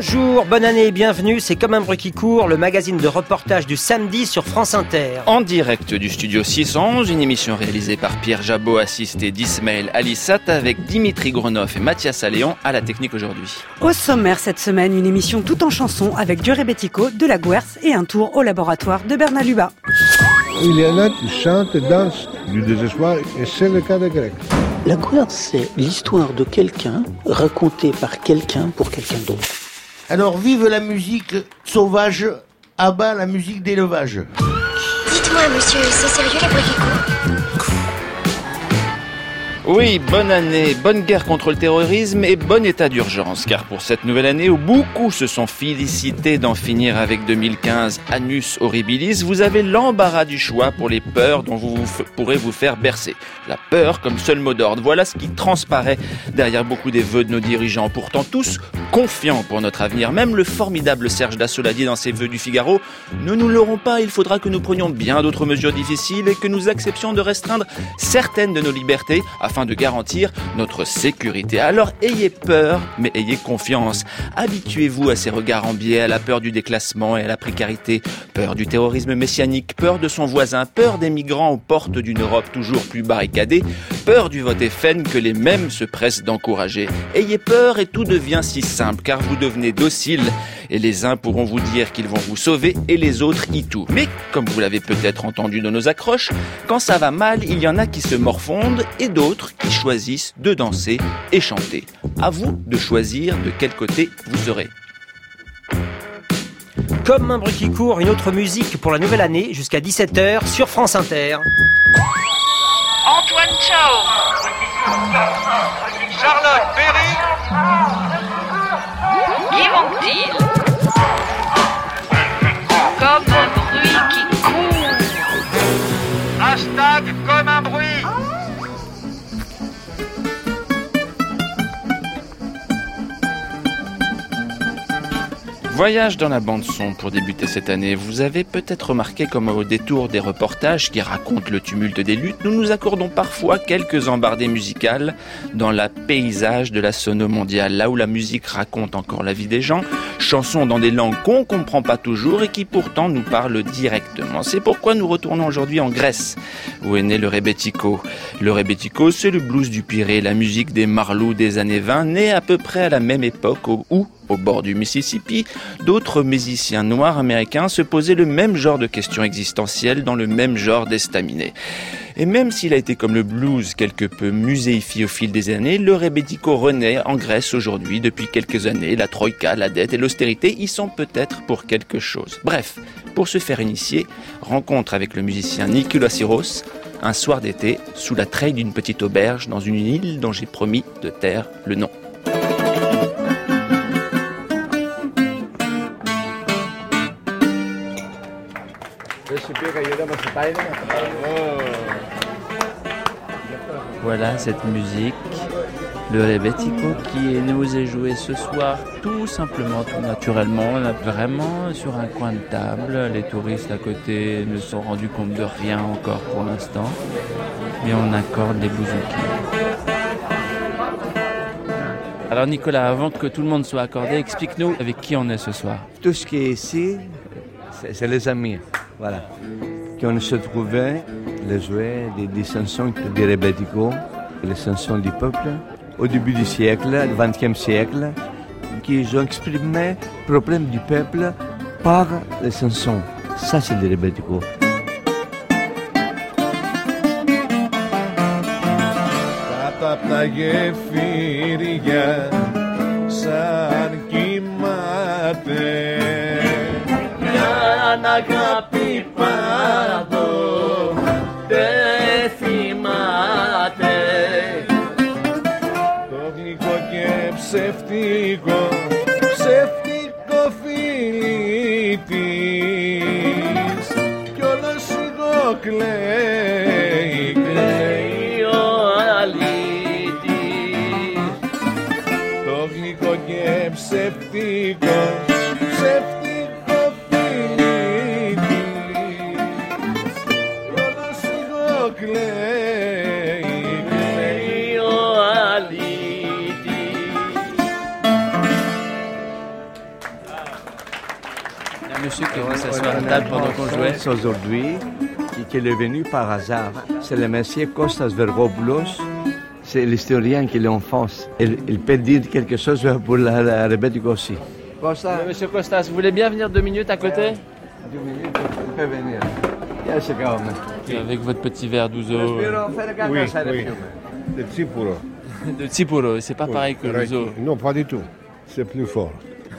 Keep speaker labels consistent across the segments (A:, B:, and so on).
A: Bonjour, bonne année et bienvenue, c'est Comme un bruit qui court, le magazine de reportage du samedi sur France Inter.
B: En direct du studio 611, une émission réalisée par Pierre Jabot, assisté d'Ismaël Alissat, avec Dimitri Gronoff et Mathias Alléon à la technique aujourd'hui.
C: Au sommaire cette semaine, une émission tout en chansons avec du rebetiko, de la Guerce et un tour au laboratoire de Bernard Lubat.
D: Il y en a qui chantent, dansent du désespoir et c'est le cas des Grecs.
E: La Guerce, c'est l'histoire de quelqu'un racontée par quelqu'un pour quelqu'un d'autre.
F: Alors vive la musique sauvage, à bas la musique d'élevage.
G: Dites-moi, monsieur, c'est sérieux les bruits qui courent ?
B: Oui, bonne année, bonne guerre contre le terrorisme et bon état d'urgence, car pour cette nouvelle année où beaucoup se sont félicités d'en finir avec 2015, Annus Horribilis, vous avez l'embarras du choix pour les peurs dont vous pourrez vous faire bercer. La peur comme seul mot d'ordre, voilà ce qui transparaît derrière beaucoup des vœux de nos dirigeants, pourtant tous confiants pour notre avenir. Même le formidable Serge Dassault l'a dit dans ses vœux du Figaro, ne nous leurrons pas, il faudra que nous prenions bien d'autres mesures difficiles et que nous acceptions de restreindre certaines de nos libertés afin de garantir notre sécurité. Alors ayez peur, mais ayez confiance. Habituez-vous à ces regards en biais, à la peur du déclassement et à la précarité, peur du terrorisme messianique, peur de son voisin, peur des migrants aux portes d'une Europe toujours plus barricadée, peur du vote FN que les mêmes se pressent d'encourager. Ayez peur et tout devient si simple, car vous devenez docile et les uns pourront vous dire qu'ils vont vous sauver et les autres y tout. Mais, comme vous l'avez peut-être entendu dans nos accroches, quand ça va mal, il y en a qui se morfondent et d'autres qui choisissent de danser et chanter. À vous de choisir de quel côté vous serez.
A: Comme un bruit qui court, une autre musique pour la nouvelle année jusqu'à 17h sur France Inter.
H: Antoine Chao, Charlotte Berry, Guy Montil, comme un bruit qui court. Hashtag comme un bruit.
B: Voyage dans la bande-son pour débuter cette année. Vous avez peut-être remarqué comme au détour des reportages qui racontent le tumulte des luttes, nous nous accordons parfois quelques embardées musicales dans la paysage de la sono mondiale, là où la musique raconte encore la vie des gens, chansons dans des langues qu'on comprend pas toujours et qui pourtant nous parlent directement. C'est pourquoi nous retournons aujourd'hui en Grèce, où est né le rebetiko. Le rebetiko, c'est le blues du Pirée, la musique des marlous des années 20, née à peu près à la même époque où au bord du Mississippi, d'autres musiciens noirs américains se posaient le même genre de questions existentielles dans le même genre d'estaminet. Et même s'il a été comme le blues quelque peu muséifié au fil des années, le rebetiko renaît en Grèce aujourd'hui. Depuis quelques années, la troïka, la dette et l'austérité y sont peut-être pour quelque chose. Bref, pour se faire initier, rencontre avec le musicien Nicolas Syros, un soir d'été, sous la treille d'une petite auberge dans une île dont j'ai promis de taire le nom. Voilà cette musique, le rebetiko qui nous est joué ce soir tout simplement, tout naturellement, vraiment sur un coin de table. Les touristes à côté ne se sont rendus compte de rien encore pour l'instant, mais on accorde les bouzouki. Alors Nicolas, avant que tout le monde soit accordé, explique-nous avec qui on est ce soir.
I: Tout ce qui est ici, c'est les amis, voilà. Qui on se trouvait, les jouets, des chansons des rebetiko, les chansons du peuple, au début du siècle, le XXe siècle, qui ont exprimé le problème du peuple par les chansons. Ça, c'est des rebetiko.
D: Κάτω απ' τα γεφύρια σαν κοιμάται μια αγάπη πάντο δεν θυμάται το γλυκό και ψευτικό φίλι της κι όλος εγώ κλαίει ο αλήτης το γλυκό και ψευτικό φίλι της κι όλος εγώ κλαίει ο αλήτης.
B: su que vous s'asseoir à table pendant qu'on jouait.
I: Aujourd'hui, qui est venu par hasard, c'est le monsieur Kostas Vergopoulos. C'est l'historien qui l'enfonce. Il peut dire quelque chose pour la Rebetiko aussi.
B: Monsieur Costas, vous voulez bien venir 2 minutes à côté?
I: 2 minutes, il peut venir.
B: Avec votre petit verre d'ouzo.
D: Oui, de Tsipuro.
B: De Tsipuro, c'est pas pareil que l'ouzo.
D: Non, pas du tout. C'est plus fort.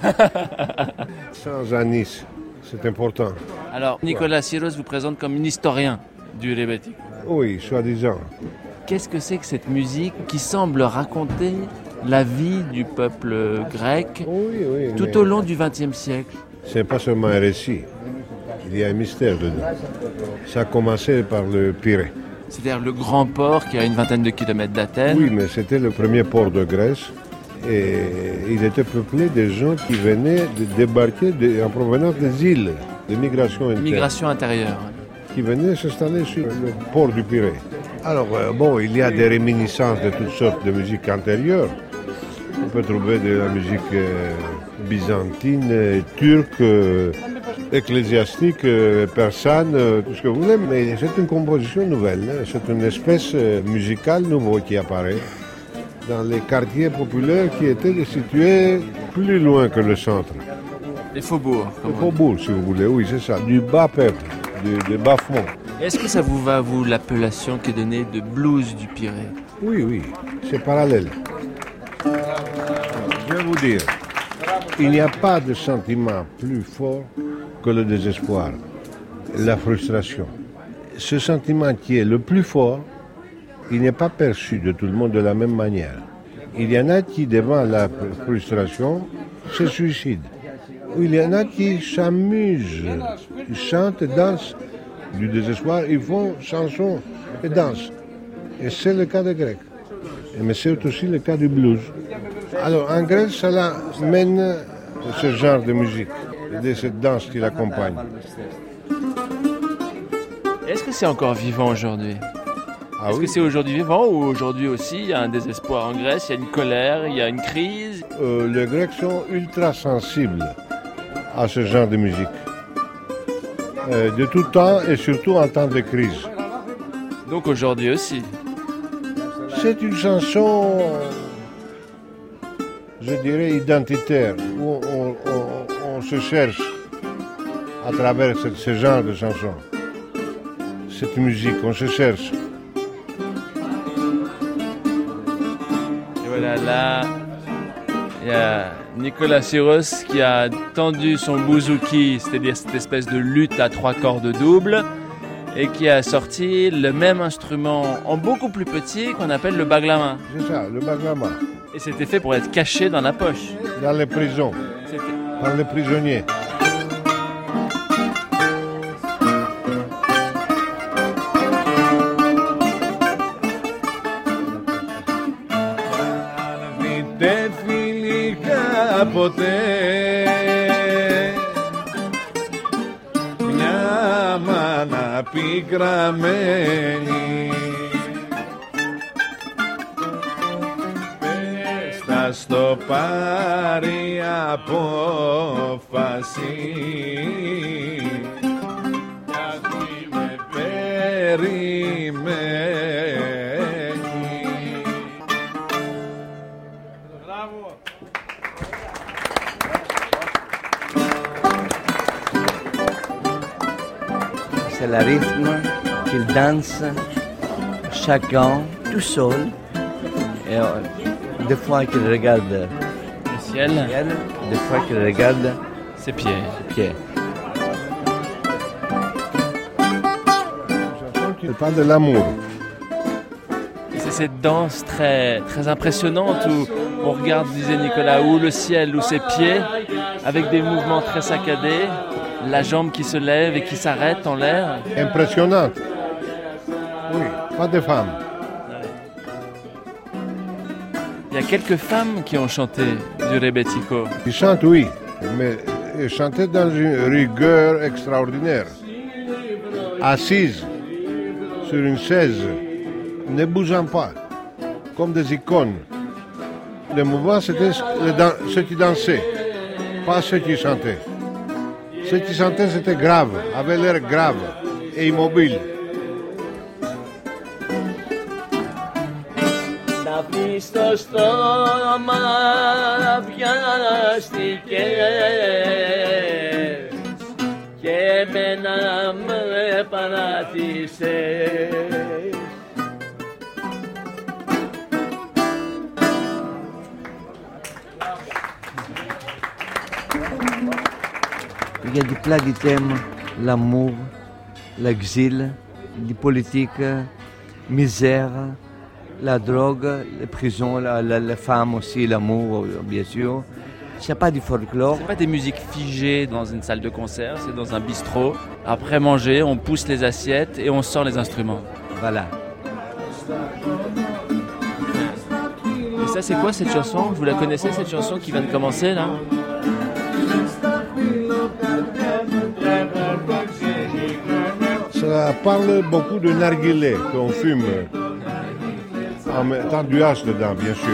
D: Sans anis, c'est important.
B: Alors, Nicolas Syros vous présente comme un historien du rebetiko.
D: Oui, soi-disant.
B: Qu'est-ce que c'est que cette musique qui semble raconter la vie du peuple grec tout au long du XXe siècle?
D: C'est pas seulement un récit. Il y a un mystère dedans. Ça a commencé par le Pirée.
B: C'est-à-dire le grand port qui est à une vingtaine de kilomètres d'Athènes.
D: Oui, mais c'était le premier port de Grèce. Et il était peuplé de gens qui venaient de débarquer en provenance des îles, de migration interne.
B: Migration intérieure.
D: Qui venaient s'installer sur le port du Pirée. Alors, il y a des réminiscences de toutes sortes de musiques antérieures. On peut trouver de la musique byzantine, turque, ecclésiastique, persane, tout ce que vous voulez. Mais c'est une composition nouvelle. C'est une espèce musicale nouvelle qui apparaît dans les quartiers populaires qui étaient situés plus loin que le centre.
B: Les faubourgs.
D: Les faubourgs, si vous voulez, oui, c'est ça. Du bas peuple, du bas fond.
B: Est-ce que ça vous va, vous, l'appellation qui est donnée de blues du Pirée?
D: Oui, c'est parallèle. Je vais vous dire, il n'y a pas de sentiment plus fort que le désespoir, la frustration. Ce sentiment qui est le plus fort, il n'est pas perçu de tout le monde de la même manière. Il y en a qui, devant la frustration, se suicident. Il y en a qui s'amusent, ils chantent, dansent. Du désespoir, ils font chansons et dansent. Et c'est le cas des Grecs. Mais c'est aussi le cas du blues. Alors en Grèce, cela mène ce genre de musique, de cette danse qui l'accompagne.
B: Est-ce que c'est encore vivant aujourd'hui? Est-ce que c'est aujourd'hui vivant ou aujourd'hui aussi il y a un désespoir en Grèce, il y a une colère, il y a une crise?
D: Les Grecs sont ultra sensibles à ce genre de musique. De tout temps et surtout en temps de crise.
B: Donc aujourd'hui aussi?
D: C'est une chanson, je dirais, identitaire, où on se cherche à travers ce genre de chanson. Cette musique, on se cherche.
B: Et voilà, là, il y a Nicolas Syros qui a tendu son bouzouki, c'est-à-dire cette espèce de luth à 3 cordes doubles, et qui a sorti le même instrument en beaucoup plus petit qu'on appelle le baglama.
D: C'est ça, le baglama.
B: Et c'était fait pour être caché dans la poche.
D: Dans les prisons, par les prisonniers.
J: Ποτέ μια μάνα πικραμένη πες στο πάρει απόφαση γιατί με περιμένει.
I: C'est le rythme qu'il danse chacun tout seul. Et des fois qu'il regarde
B: le ciel,
I: des fois qu'il regarde
B: ses pieds.
D: Il parle de l'amour.
B: C'est cette danse très, très impressionnante où on regarde, disait Nicolas, ou le ciel ou ses pieds avec des mouvements très saccadés. La jambe qui se lève et qui s'arrête en l'air.
D: Impressionnante. Oui, pas de femmes.
B: Il y a quelques femmes qui ont chanté du rebetiko.
D: Ils chantent, oui, mais ils chantaient dans une rigueur extraordinaire. Assises sur une chaise, ne bougeant pas, comme des icônes. Le mouvement, c'était ceux qui dansaient, pas ceux qui chantaient. Ceux qui chantaient, c'était grave, avaient l'air grave et immobile.
K: Να πεις στο στόμα βιάστηκες και εμένα με παράτησες.
I: Il y a plein de thèmes, l'amour, l'exil, la politique, misère, la drogue, les prisons, la femme aussi, l'amour, bien sûr. C'est pas du folklore.
B: C'est pas des musiques figées dans une salle de concert, c'est dans un bistrot. Après manger, on pousse les assiettes et on sort les instruments.
I: Voilà.
B: Et ça, c'est quoi cette chanson? Vous la connaissez, cette chanson qui vient de commencer là?
D: Ça parle beaucoup de narguilé qu'on fume en mettant du hache dedans, bien sûr.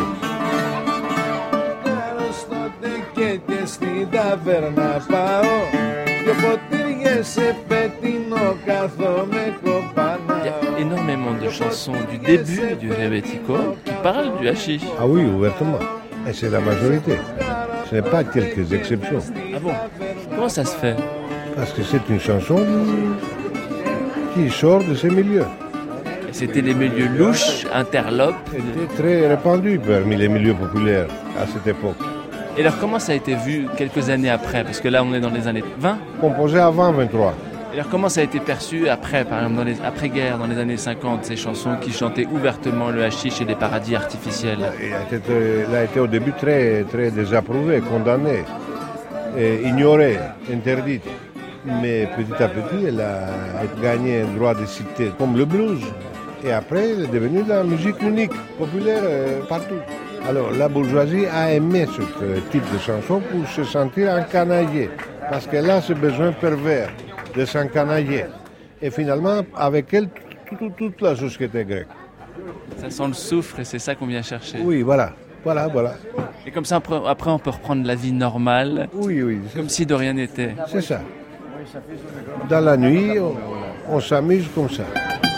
B: Il y a énormément de chansons du début du Rebetiko qui parlent du hashish.
D: Ah oui, ouvertement. Et c'est la majorité. Ce n'est pas quelques exceptions.
B: Ah bon? Comment ça se fait?
D: Parce que c'est une chanson qui sort de ces milieux.
B: Et c'était les milieux louches, interlopes.
D: C'était très répandu parmi les milieux populaires à cette époque.
B: Et alors comment ça a été vu quelques années après? Parce que là on est dans les années 20.
D: Composé avant 23.
B: Et alors comment ça a été perçu après, par exemple dans les après-guerre, dans les années 50, ces chansons qui chantaient ouvertement le hashish et les paradis artificiels?
D: Il a été au début très, très désapprouvé, condamné, ignoré, interdit. Mais petit à petit, elle a gagné un droit de citer, comme le blues. Et après, elle est devenue de la musique unique, populaire partout. Alors, la bourgeoisie a aimé ce type de chanson pour se sentir encanaillée, parce qu'elle a ce besoin pervers de s'encanailler. Et finalement, avec elle, toute la société grecque.
B: Ça sent le soufre et c'est ça qu'on vient chercher.
D: Oui, voilà.
B: Et comme ça, après, on peut reprendre la vie normale,
D: oui,
B: comme si de rien n'était.
D: C'est ça. Dans la nuit, on s'amuse comme ça.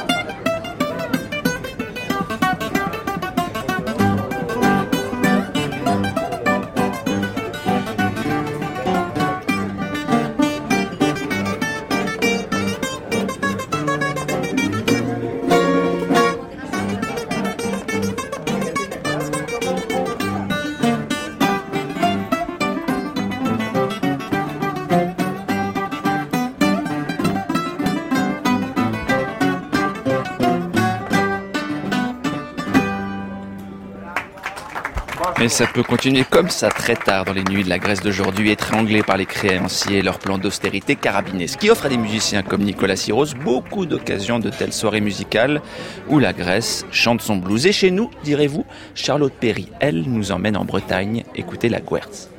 B: Mais ça peut continuer comme ça très tard dans les nuits de la Grèce d'aujourd'hui, étranglés par les créanciers et leurs plans d'austérité carabinés. Ce qui offre à des musiciens comme Nicolas Syros beaucoup d'occasions de telles soirées musicales où la Grèce chante son blues. Et chez nous, direz-vous, Charlotte Perry, elle, nous emmène en Bretagne écouter la Guerce.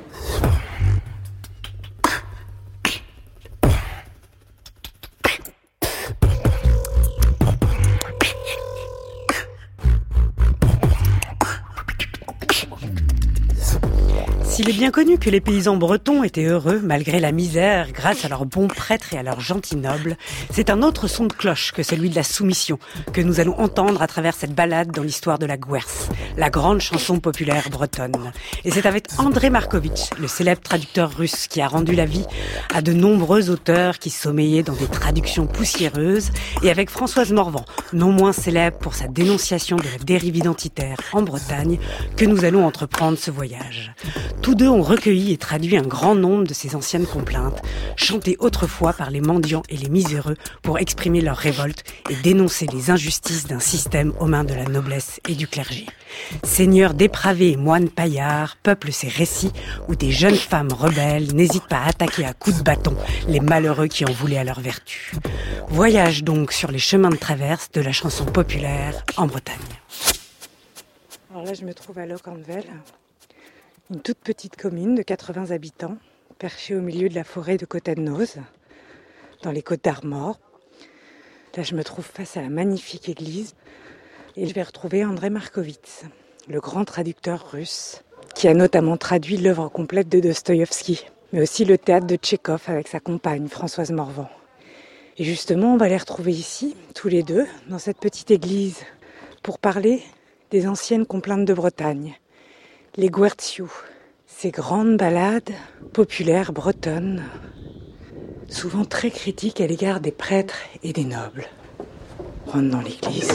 C: S'il est bien connu que les paysans bretons étaient heureux malgré la misère grâce à leurs bons prêtres et à leurs gentils nobles, c'est un autre son de cloche que celui de la soumission que nous allons entendre à travers cette balade dans l'histoire de la Guerce, la grande chanson populaire bretonne. Et c'est avec André Markovitch, le célèbre traducteur russe qui a rendu la vie à de nombreux auteurs qui sommeillaient dans des traductions poussiéreuses, et avec Françoise Morvan, non moins célèbre pour sa dénonciation de la dérive identitaire en Bretagne, que nous allons entreprendre ce voyage. Tous deux ont recueilli et traduit un grand nombre de ces anciennes complaintes, chantées autrefois par les mendiants et les miséreux pour exprimer leur révolte et dénoncer les injustices d'un système aux mains de la noblesse et du clergé. Seigneurs dépravés et moines paillards peuplent ces récits où des jeunes femmes rebelles n'hésitent pas à attaquer à coups de bâton les malheureux qui en voulaient à leur vertu. Voyage donc sur les chemins de traverse de la chanson populaire en Bretagne. Alors là, je me trouve à Locquenvel, une toute petite commune de 80 habitants, perchée au milieu de la forêt de Cotadnoz, dans les Côtes d'Armor. Là, je me trouve face à la magnifique église et je vais retrouver André Markovitch, le grand traducteur russe, qui a notamment traduit l'œuvre complète de Dostoïevski. mais aussi le théâtre de Tchekhov avec sa compagne Françoise Morvan. Et justement, on va les retrouver ici, tous les deux, dans cette petite église, pour parler des anciennes complaintes de Bretagne, les Guertsiu, ces grandes ballades populaires bretonnes, souvent très critiques à l'égard des prêtres et des nobles. On rentre dans l'église.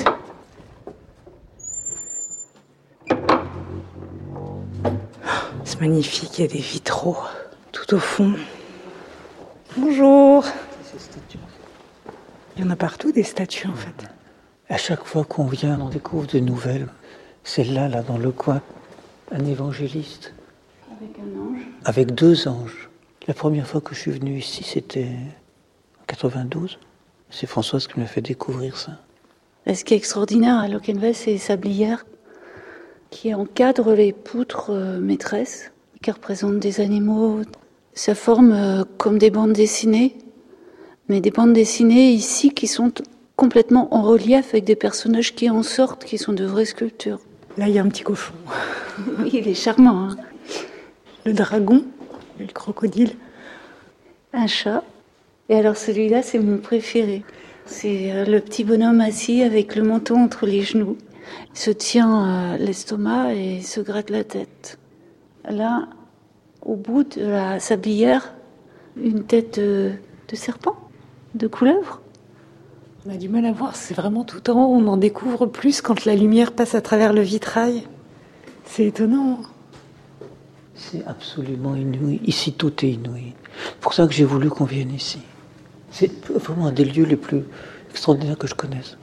C: C'est magnifique, il y a des vitraux tout au fond. Bonjour. Il y en a partout des statues en fait.
E: À chaque fois qu'on vient, on découvre de nouvelles. Celle-là, là, dans le coin, un évangéliste.
L: Avec un ange.
E: Avec 2 anges. La première fois que je suis venu ici, c'était en 92. C'est Françoise qui m'a fait découvrir ça.
L: Ce qui est extraordinaire à Locquenvel, c'est les sablières qui encadrent les poutres maîtresses, qui représentent des animaux. Ça forme comme des bandes dessinées, mais des bandes dessinées ici qui sont complètement en relief avec des personnages qui en sortent, qui sont de vraies sculptures.
C: Là, il y a un petit cochon.
L: Oui, il est charmant. Hein.
C: Le dragon, le crocodile.
L: Un chat. Et alors celui-là, c'est mon préféré. C'est le petit bonhomme assis avec le menton entre les genoux. Il se tient l'estomac et se gratte la tête. Là, au bout de la sablière, une tête de serpent, de couleuvre.
C: On a du mal à voir, c'est vraiment tout en haut. On en découvre plus quand la lumière passe à travers le vitrail. C'est étonnant.
E: C'est absolument inouï. Ici, tout est inouï. C'est pour ça que j'ai voulu qu'on vienne ici. C'est vraiment un des lieux les plus extraordinaires que je connaisse.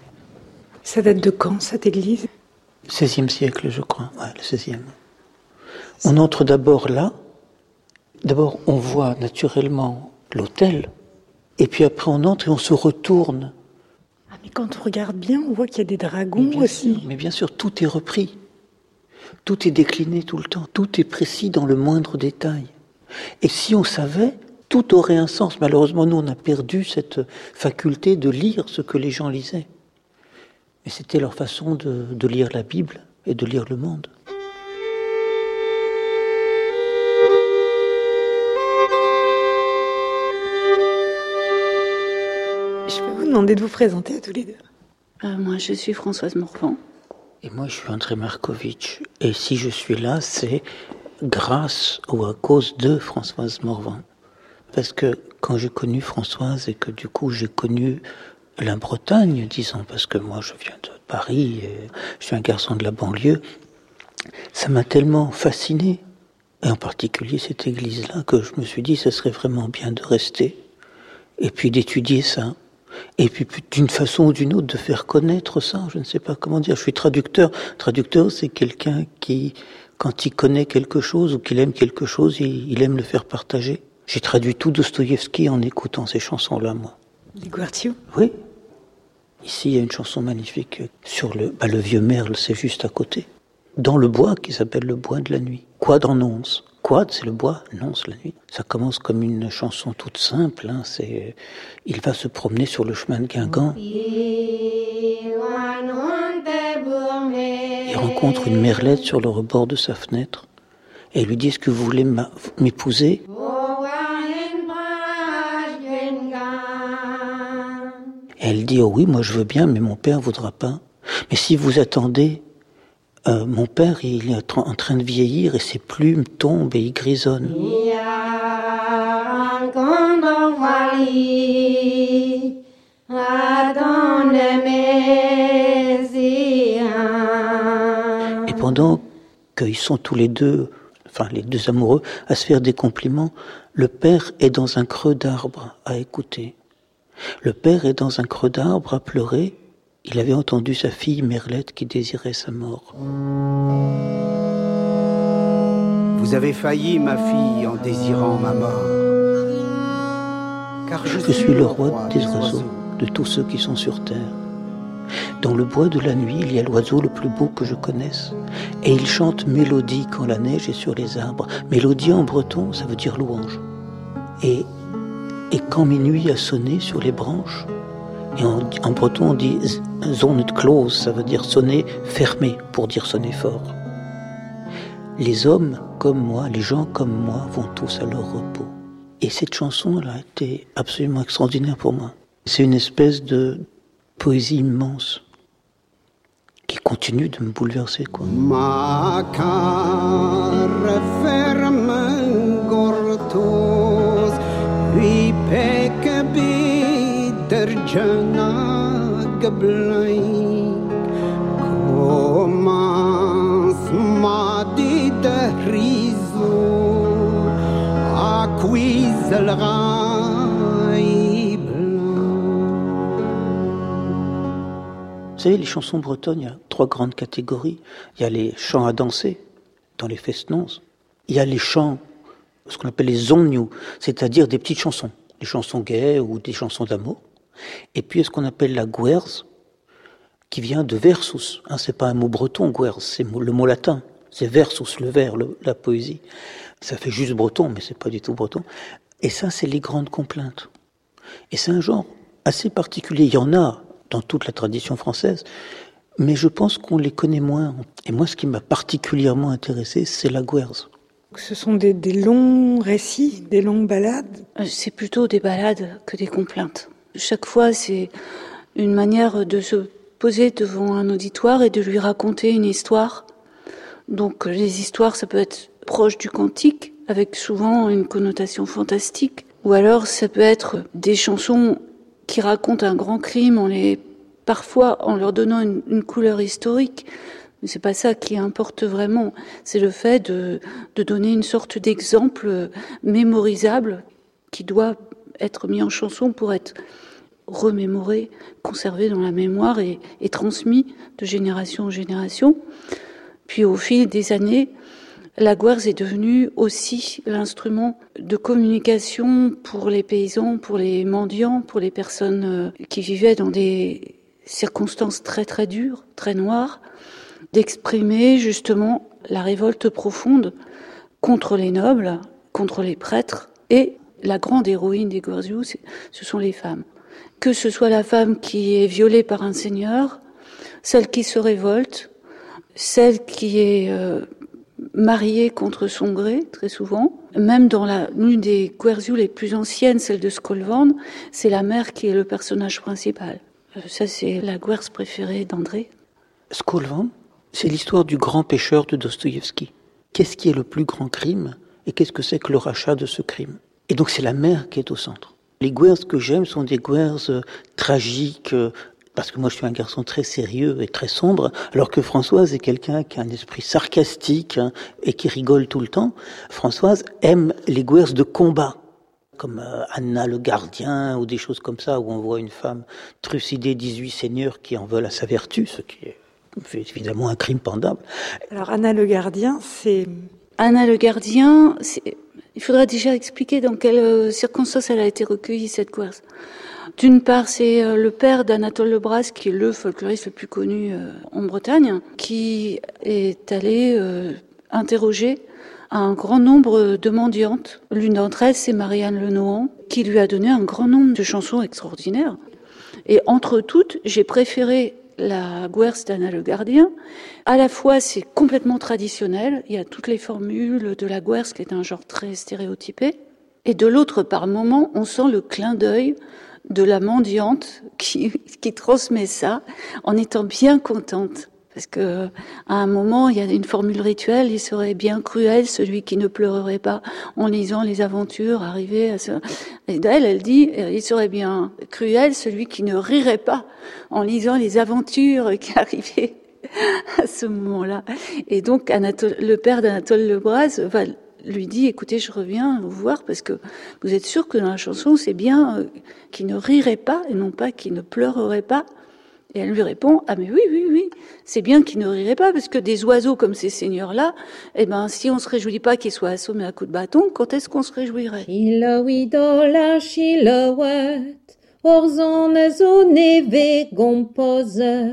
C: Ça date de quand, cette église ?
E: 16e siècle, je crois. Ouais, le 16e. On entre d'abord là. D'abord, on voit naturellement l'autel. Et puis après, on entre et on se retourne.
C: Ah, mais quand on regarde bien, on voit qu'il y a des dragons aussi.
E: Mais bien sûr, tout est repris. Tout est décliné tout le temps. Tout est précis dans le moindre détail. Et si on savait, tout aurait un sens. Malheureusement, nous, on a perdu cette faculté de lire ce que les gens lisaient. Mais c'était leur façon de lire la Bible et de lire le monde.
C: Je peux vous demander de vous présenter à tous les deux.
L: Moi, je suis Françoise Morvan.
E: Et moi, je suis André Markovitch. Et si je suis là, c'est grâce ou à cause de Françoise Morvan. Parce que quand j'ai connu Françoise et que du coup j'ai connu la Bretagne, disons, parce que moi je viens de Paris, et je suis un garçon de la banlieue, ça m'a tellement fasciné, et en particulier cette église-là, que je me suis dit, ça serait vraiment bien de rester, et puis d'étudier ça, et puis d'une façon ou d'une autre de faire connaître ça, je ne sais pas comment dire, je suis traducteur. Traducteur, c'est quelqu'un qui, quand il connaît quelque chose ou qu'il aime quelque chose, il aime le faire partager. J'ai traduit tout Dostoïevski en écoutant ces chansons-là, moi.
C: Les Guertsiu ?
E: Oui. Ici, il y a une chanson magnifique sur le vieux merle, c'est juste à côté. Dans le bois, qui s'appelle le bois de la nuit. Quad en once. Quad, c'est le bois, nonce, la nuit. Ça commence comme une chanson toute simple, hein, c'est... Il va se promener sur le chemin de Guingamp. Il rencontre une merlette sur le rebord de sa fenêtre. Et lui dit, est-ce que vous voulez m'épouser ? Elle dit, oh oui, moi je veux bien, mais mon père voudra pas. Mais si vous attendez, mon père, il est en train de vieillir et ses plumes tombent et il grisonne. Et pendant qu'ils sont tous les deux, enfin les deux amoureux, à se faire des compliments, le père est dans un creux d'arbre à écouter. Le père est dans un creux d'arbre à pleurer. Il avait entendu sa fille Merlette qui désirait sa mort.
M: Vous avez failli, ma fille, en désirant ma mort. Car
E: je suis le roi des oiseaux, de tous ceux qui sont sur terre. Dans le bois de la nuit, il y a l'oiseau le plus beau que je connaisse. Et il chante mélodie quand la neige est sur les arbres. Mélodie en breton, ça veut dire louange. Et quand minuit a sonné sur les branches, et en breton on dit zonet close, ça veut dire sonner fermé, pour dire sonner fort. Les hommes comme moi, les gens comme moi vont tous à leur repos. Et cette chanson, elle a été absolument extraordinaire pour moi. C'est une espèce de poésie immense qui continue de me bouleverser, quoi. Vous savez, les chansons bretonnes, il y a 3 grandes catégories. Il y a les chants à danser, dans les festnons. Il y a les chants, ce qu'on appelle les zongniou, c'est-à-dire des petites chansons, des chansons gaies ou des chansons d'amour. Et puis, il y a ce qu'on appelle la guerze, qui vient de versus. C'est pas un mot breton, guerze, c'est le mot latin. C'est versus, le vers, la poésie. Ça fait juste breton, mais c'est pas du tout breton. Et ça, c'est les grandes complaintes. Et c'est un genre assez particulier. Il y en a dans toute la tradition française, mais je pense qu'on les connaît moins. Et moi, ce qui m'a particulièrement intéressé, c'est la guerze.
C: Ce sont des longs récits, des longues ballades?
L: C'est plutôt des ballades que des complaintes. Chaque fois, c'est une manière de se poser devant un auditoire et de lui raconter une histoire. Donc les histoires, ça peut être proche du cantique, avec souvent une connotation fantastique, ou alors ça peut être des chansons qui racontent un grand crime parfois en leur donnant une couleur historique. Mais c'est pas ça qui importe vraiment. C'est le fait de donner une sorte d'exemple mémorisable qui doit être mis en chanson pour être remémoré, conservé dans la mémoire et transmis de génération en génération. Puis au fil des années, la guerze est devenue aussi l'instrument de communication pour les paysans, pour les mendiants, pour les personnes qui vivaient dans des circonstances très très dures, très noires, d'exprimer justement la révolte profonde contre les nobles, contre les prêtres. Et la grande héroïne des guerziou, ce sont les femmes. Que ce soit la femme qui est violée par un seigneur, celle qui se révolte, celle qui est mariée contre son gré, très souvent. Même dans l'une des guerziou les plus anciennes, celle de Skolvan, c'est la mère qui est le personnage principal. Ça, c'est la guerze préférée d'André.
E: Skolvan, c'est l'histoire du grand pécheur de Dostoïevski. Qu'est-ce qui est le plus grand crime et qu'est-ce que c'est que le rachat de ce crime? Et donc c'est la mère qui est au centre. Les guerzes que j'aime sont des guerzes tragiques, parce que moi je suis un garçon très sérieux et très sombre, alors que Françoise est quelqu'un qui a un esprit sarcastique et qui rigole tout le temps. Françoise aime les guerzes de combat, comme Anna le Gardien ou des choses comme ça, où on voit une femme trucider 18 seigneurs qui en veulent à sa vertu, ce qui est évidemment un crime pendable.
C: Alors Anna le Gardien, c'est...
L: Anna le Gardien, il faudra déjà expliquer dans quelles circonstances elle a été recueillie, cette guerze. D'une part, c'est le père d'Anatole Lebras, qui est le folkloriste le plus connu en Bretagne, qui est allé interroger un grand nombre de mendiantes. L'une d'entre elles, c'est Marianne Le Nohan, qui lui a donné un grand nombre de chansons extraordinaires. Et entre toutes, j'ai préféré la guerze d'Anna le Gardien. À la fois, c'est complètement traditionnel. Il y a toutes les formules de la guerze, qui est un genre très stéréotypé. Et de l'autre, par moment, on sent le clin d'œil de la mendiante qui transmet ça en étant bien contente. Parce que à un moment, il y a une formule rituelle, il serait bien cruel celui qui ne pleurerait pas en lisant les aventures arrivées à ce... Et elle dit, il serait bien cruel celui qui ne rirait pas en lisant les aventures qui arrivaient à ce moment-là. Et donc, le père d'Anatole Lebras lui dit, écoutez, je reviens vous voir parce que vous êtes sûr que dans la chanson, c'est bien qu'il ne rirait pas et non pas qu'il ne pleurerait pas. Et elle lui répond, ah mais oui, c'est bien qu'ils ne riraient pas, parce que des oiseaux comme ces seigneurs-là, si on se réjouit pas qu'ils soient assommés à coups de bâton, quand est-ce qu'on se réjouirait?
N: Chiloïdola, chiloët, orzon zone vegomposet,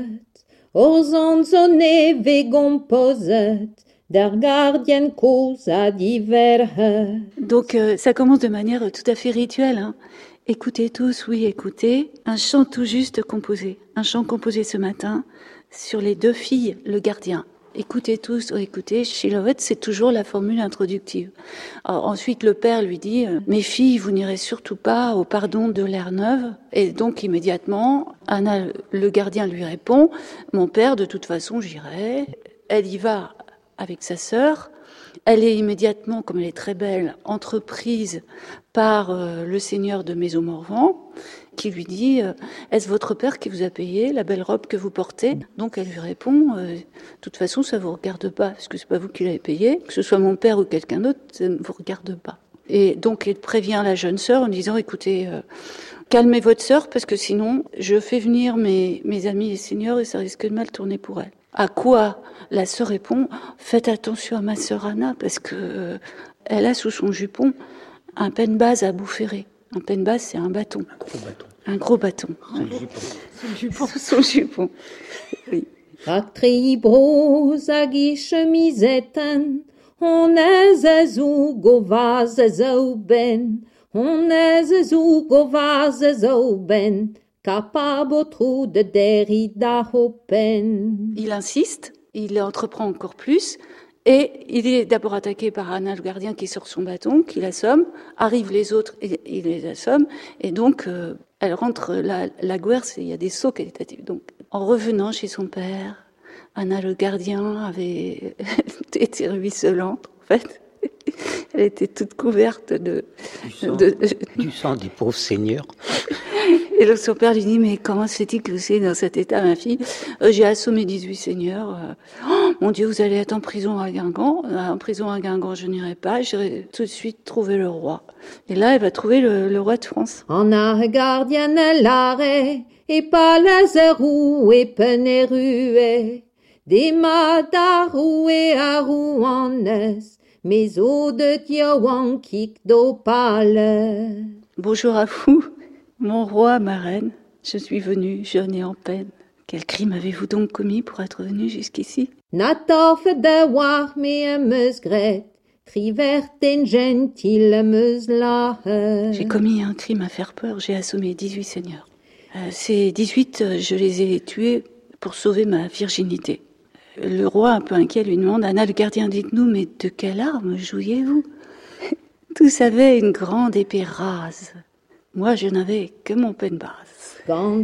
N: orzon zone vegomposet, der gardien causa diverhet.
L: Donc ça commence de manière tout à fait rituelle, hein. Écoutez tous, oui, écoutez, un chant tout juste composé. Un chant composé ce matin sur les 2 filles, le gardien. écoutez tous, écoutez, Chilovette, c'est toujours la formule introductive. Alors, ensuite, le père lui dit, mes filles, vous n'irez surtout pas au pardon de l'Air-Neuve. Et donc, immédiatement, Anna, le gardien, lui répond, mon père, de toute façon, j'irai. Elle y va avec sa sœur. Elle est immédiatement, comme elle est très belle, entreprise par le seigneur de Maison-Morvan, qui lui dit « Est-ce votre père qui vous a payé la belle robe que vous portez ?» Donc elle lui répond « De toute façon, ça ne vous regarde pas, parce que ce n'est pas vous qui l'avez payé. Que ce soit mon père ou quelqu'un d'autre, ça ne vous regarde pas. » Et donc elle prévient la jeune sœur en disant « Écoutez, calmez votre sœur, parce que sinon, je fais venir mes amis les seigneurs et ça risque de mal tourner pour elle. » À quoi la sœur répond « Faites attention à ma sœur Anna, parce que elle a sous son jupon un penne-base à boufferer. » Un penne-base, c'est un bâton. Un gros bâton. Son jupon. Oui.
N: Raktrei bros agi chemisetten, on ezezou govaz zauben, on ezezou govaz zauben, capabotru de derida hopen.
L: Il insiste, il entreprend encore plus, et il est d'abord attaqué par Anna le gardien qui sort son bâton, qui l'assomme, arrivent les autres, et il les assomme, et donc elle rentre la Guerse, il y a des sauts qualitatifs. Donc, en revenant chez son père, Anna le gardien avait été ruisselante, en fait. Elle était toute couverte
E: du sang des pauvres seigneurs.
L: Et son père lui dit, mais comment se fait-il que vous soyez dans cet état, ma fille ? J'ai assommé 18 seigneurs. Oh, mon Dieu, vous allez être en prison à Guingamp. En prison à Guingamp, je n'irai pas. J'irai tout de suite trouver le roi. Et là, elle va trouver le roi de France.
N: En a gardien l'arrêt, et pas lazarou, et penerue, des madarou et arouanes, mais eaux de diawang kik d'opale.
L: Bonjour à vous. Mon roi, ma reine, je suis venue jeune et en peine. Quel crime avez-vous donc commis pour être venu jusqu'ici ?
N: Nataf de war me meusgret, trivert en gentil meusla.
L: J'ai commis un crime à faire peur, j'ai assommé 18 seigneurs. Ces 18, je les ai tués pour sauver ma virginité. Le roi, un peu inquiet, lui demande, Anna le gardien, dites-nous, mais de quelle arme jouiez-vous ? Tous avaient une grande épée rase. Moi, je n'avais que mon penne-base.
N: Quand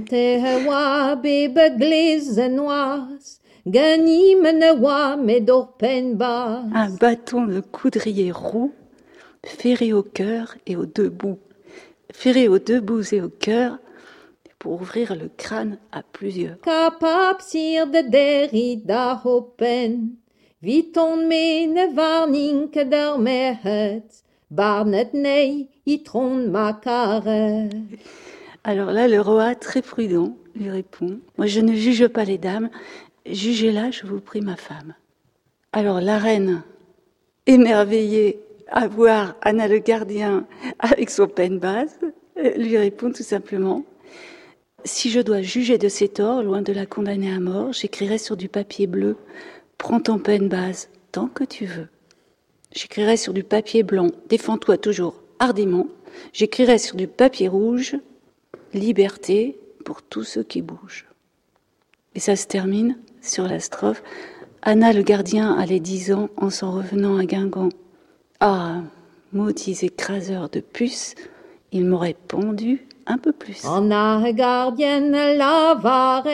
N: wa bebe glizenoise, gani menewa medor penne-base.
L: Un bâton de coudrier roux, ferré au cœur et aux deux bouts. Ferré aux deux bouts et au cœur, pour ouvrir le crâne à plusieurs.
N: Capable sire de derrida hopen, viton mene warning der mehet. Barnet nei, itron macare.
L: Alors là, le roi, très prudent, lui répond, moi je ne juge pas les dames, jugez-la, je vous prie, ma femme. Alors la reine, émerveillée à voir Anna le gardien avec son penne-base, lui répond tout simplement, si je dois juger de ses torts, loin de la condamner à mort, j'écrirai sur du papier bleu, prends ton penne-base tant que tu veux. J'écrirai sur du papier blanc, défends-toi toujours hardiment. J'écrirai sur du papier rouge, liberté pour tous ceux qui bougent. Et ça se termine sur la strophe. Anna le gardien a les 10 ans en s'en revenant à Guingamp. Ah, maudits écraseurs de puces, ils m'auraient pendu un peu plus.
N: Anna gardien lavare,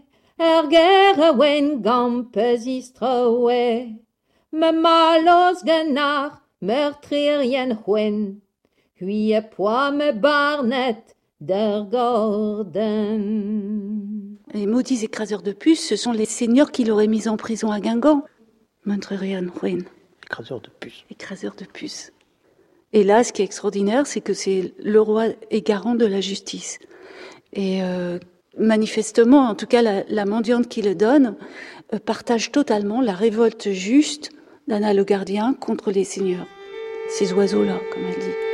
N: erger wen gampes istroe. Me malos genar, meurtrierien huen, huie pois me barnet der gorden.
L: Les maudits écraseurs de puces, ce sont les seigneurs qui l'auraient mis en prison à Guingamp. Meurtrierien huen.
E: Écraseurs de puces.
L: Écraseurs de puces. Et là, ce qui est extraordinaire, c'est que c'est le roi est garant de la justice. Et manifestement, en tout cas, la mendiante qui le donne partage totalement la révolte juste d'Anna le gardien contre les seigneurs. Ces oiseaux-là, comme elle dit.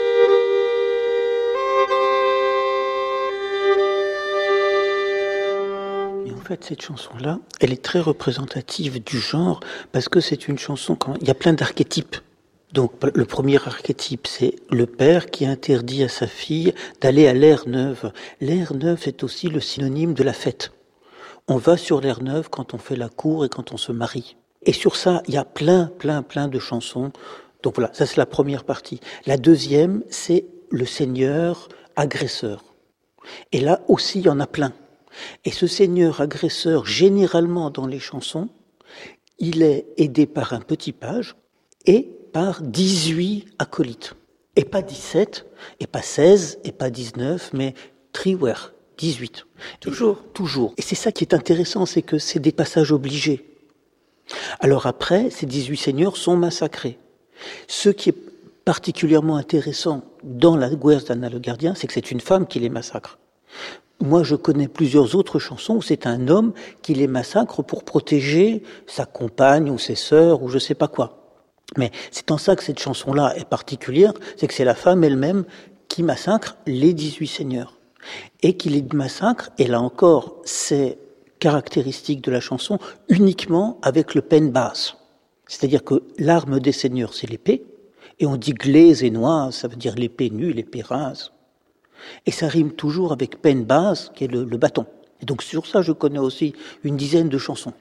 E: Et en fait, cette chanson-là, elle est très représentative du genre, parce que c'est une chanson, il y a plein d'archétypes. Donc, le premier archétype, c'est le père qui interdit à sa fille d'aller à l'air neuve. L'air neuve est aussi le synonyme de la fête. on va sur l'air neuve quand on fait la cour et quand on se marie. Et sur ça, il y a plein de chansons. Donc voilà, ça c'est la première partie. La deuxième, c'est le seigneur agresseur. Et là aussi, il y en a plein. Et ce seigneur agresseur, généralement dans les chansons, il est aidé par un petit page et par 18 acolytes. Et pas 17, et pas 16, et pas 19, mais triwer, 18. Toujours. Et c'est ça qui est intéressant, c'est que c'est des passages obligés. Alors après, ces 18 seigneurs sont massacrés. Ce qui est particulièrement intéressant dans la guerre d'Anna le Gardien, c'est que c'est une femme qui les massacre. Moi, je connais plusieurs autres chansons où c'est un homme qui les massacre pour protéger sa compagne ou ses sœurs ou je sais pas quoi. Mais c'est en ça que cette chanson-là est particulière, c'est que c'est la femme elle-même qui massacre les 18 seigneurs. Et qui les massacre, et là encore, c'est caractéristique de la chanson, uniquement avec le pen basse. C'est-à-dire que l'arme des seigneurs, c'est l'épée, et on dit glaise et noise, ça veut dire l'épée nue, l'épée rase. Et ça rime toujours avec pen basse, qui est le bâton. Et donc sur ça, je connais aussi une dizaine de chansons.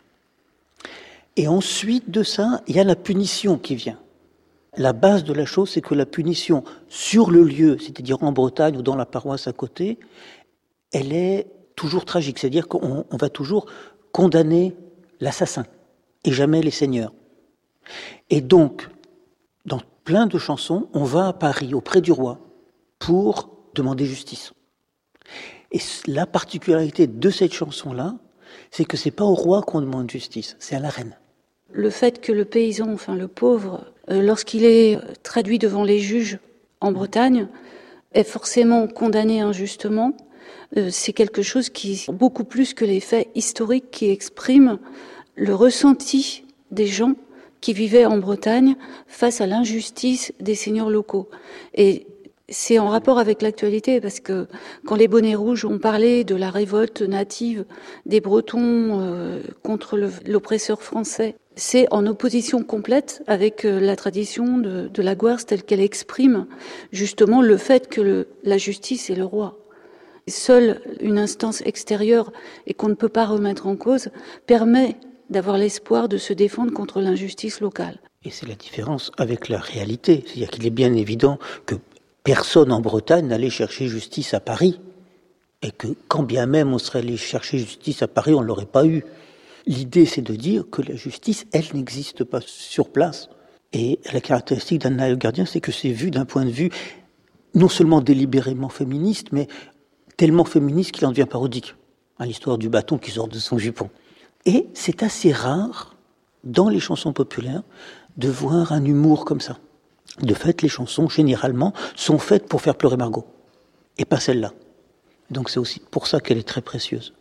E: Et ensuite de ça, il y a la punition qui vient. La base de la chose, c'est que la punition sur le lieu, c'est-à-dire en Bretagne ou dans la paroisse à côté, elle est toujours tragique. C'est-à-dire qu'on va toujours condamner l'assassin et jamais les seigneurs. Et donc, dans plein de chansons, on va à Paris, auprès du roi, pour demander justice. Et la particularité de cette chanson-là, c'est que c'est pas au roi qu'on demande justice, c'est à la reine.
L: Le fait que le paysan, enfin le pauvre, lorsqu'il est traduit devant les juges en Bretagne, est forcément condamné injustement, c'est quelque chose qui, beaucoup plus que les faits historiques qui expriment le ressenti des gens qui vivaient en Bretagne face à l'injustice des seigneurs locaux. Et c'est en rapport avec l'actualité, parce que quand les bonnets rouges ont parlé de la révolte native des Bretons contre l'oppresseur français, c'est en opposition complète avec la tradition de la Gouerse telle qu'elle exprime justement le fait que la justice est le roi. Seule une instance extérieure, et qu'on ne peut pas remettre en cause, permet d'avoir l'espoir de se défendre contre l'injustice locale.
E: Et c'est la différence avec la réalité. C'est-à-dire qu'il est bien évident que personne en Bretagne n'allait chercher justice à Paris. Et que quand bien même on serait allé chercher justice à Paris, on ne l'aurait pas eu. L'idée, c'est de dire que la justice, elle n'existe pas sur place. Et la caractéristique d'Anna le Gardien, c'est que c'est vu d'un point de vue non seulement délibérément féministe, mais tellement féministe qu'il en devient parodique. L'histoire du bâton qui sort de son jupon. Et c'est assez rare, dans les chansons populaires, de voir un humour comme ça. De fait, les chansons, généralement, sont faites pour faire pleurer Margot. Et pas celle-là. Donc c'est aussi pour ça qu'elle est très précieuse.